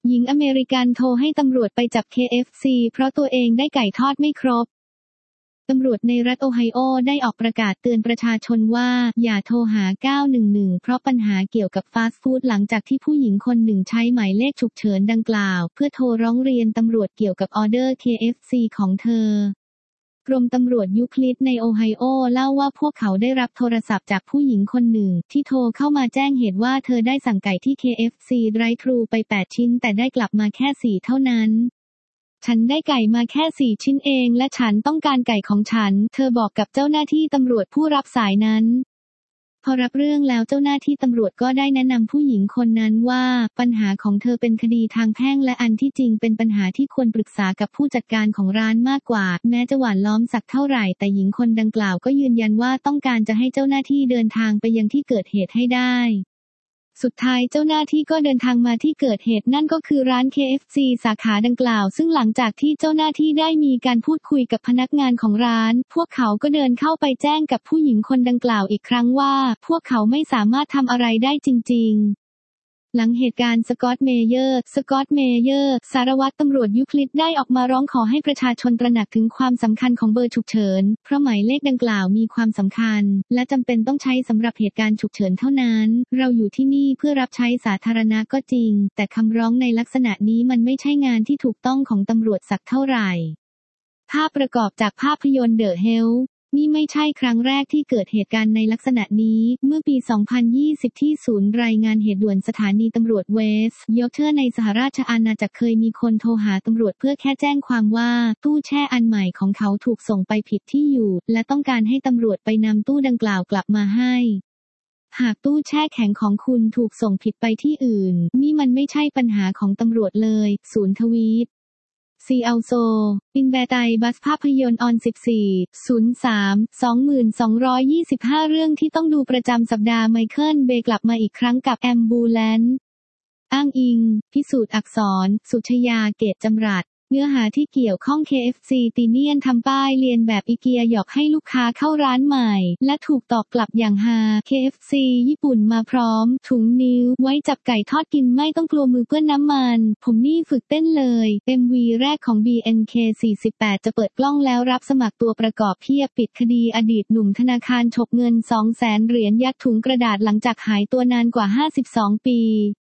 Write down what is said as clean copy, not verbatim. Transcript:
หญิงอเมริกันโทรให้ตำรวจไปจับ KFC เพราะตัวเองได้ไก่ทอดไม่ครบตำรวจในรัฐโอไฮโอได้ออกประกาศเตือนประชาชนว่าอย่าโทรหา911เพราะปัญหาเกี่ยวกับฟาสต์ฟู้ดหลังจากที่ผู้หญิงคนหนึ่งใช้หมายเลขฉุกเฉินดังกล่าวเพื่อโทรร้องเรียนตำรวจเกี่ยวกับออเดอร์ KFC ของเธอกรมตำรวจยูคลิดในโอไฮโอเล่าว่าพวกเขาได้รับโทรศัพท์จากผู้หญิงคนหนึ่งที่โทรเข้ามาแจ้งเหตุว่าเธอได้สั่งไก่ที่ KFC Drive-thru ไป8ชิ้นแต่ได้กลับมาแค่4เท่านั้นฉันได้ไก่มาแค่4ชิ้นเองและฉันต้องการไก่ของฉันเธอบอกกับเจ้าหน้าที่ตำรวจผู้รับสายนั้นพอรับเรื่องแล้วเจ้าหน้าที่ตำรวจก็ได้แนะนำผู้หญิงคนนั้นว่าปัญหาของเธอเป็นคดีทางแพ่งและอันที่จริงเป็นปัญหาที่ควรปรึกษากับผู้จัดการของร้านมากกว่าแม้จะหวานล้อมสักเท่าไหร่แต่หญิงคนดังกล่าวก็ยืนยันว่าต้องการจะให้เจ้าหน้าที่เดินทางไปยังที่เกิดเหตุให้ได้สุดท้ายเจ้าหน้าที่ก็เดินทางมาที่เกิดเหตุนั่นก็คือร้าน KFC สาขาดังกล่าวซึ่งหลังจากที่เจ้าหน้าที่ได้มีการพูดคุยกับพนักงานของร้านพวกเขาก็เดินเข้าไปแจ้งกับผู้หญิงคนดังกล่าวอีกครั้งว่าพวกเขาไม่สามารถทำอะไรได้จริงๆหลังเหตุการณ์สกอตต์เมเยอร์สารวัตรตำรวจยูคลิดได้ออกมาร้องขอให้ประชาชนตระหนักถึงความสำคัญของเบอร์ฉุกเฉินเพราะหมายเลขดังกล่าวมีความสำคัญและจำเป็นต้องใช้สำหรับเหตุการณ์ฉุกเฉินเท่านั้นเราอยู่ที่นี่เพื่อรับใช้สาธารณะก็จริงแต่คำร้องในลักษณะนี้มันไม่ใช่งานที่ถูกต้องของตำรวจสักเท่าไหร่ภาพประกอบจากภาพยนตร์ The Helpนี่ไม่ใช่ครั้งแรกที่เกิดเหตุการณ์ในลักษณะนี้เมื่อปี 2020 ที่ศูนย์รายงานเหตุด่วนสถานีตำรวจเวสต์ยอร์กเชอร์ในสหราชอาณาจักรเคยมีคนโทรหาตำรวจเพื่อแค่แจ้งความว่าตู้แช่อันใหม่ของเขาถูกส่งไปผิดที่อยู่และต้องการให้ตำรวจไปนำตู้ดังกล่าวกลับมาให้หากตู้แช่แข็งของคุณถูกส่งผิดไปที่อื่นนี่มันไม่ใช่ปัญหาของตำรวจเลยศูนย์ทวีตซีอัลโซอินแบไตบัสภาพยนตร์ออน 14/03/2225 เรื่องที่ต้องดูประจำสัปดาห์ไมเคิลเบย์กลับมาอีกครั้งกับแอมบูแลนซ์อ้างอิงพิสูจน์อักษรสุชยาเกตจำรัดเนื้อหาที่เกี่ยวข้อง KFC ตีเนียนทำป้ายเลียนแบบอีเกียหยอกให้ลูกค้าเข้าร้านใหม่และถูกตอบกลับอย่างฮา KFC ญี่ปุ่นมาพร้อมถุงนิ้วไว้จับไก่ทอดกินไม่ต้องกลัวมือเปื้อนน้ำมันผมนี่ฝึกเต้นเลย MV แรกของ BNK48 จะเปิดกล้องแล้วรับสมัครตัวประกอบเพียบปิดคดีอดีตหนุ่มธนาคารฉกเงิน 200,000 เหรียญยัดถุงกระดาษหลังจากหายตัวนานกว่า52 ปี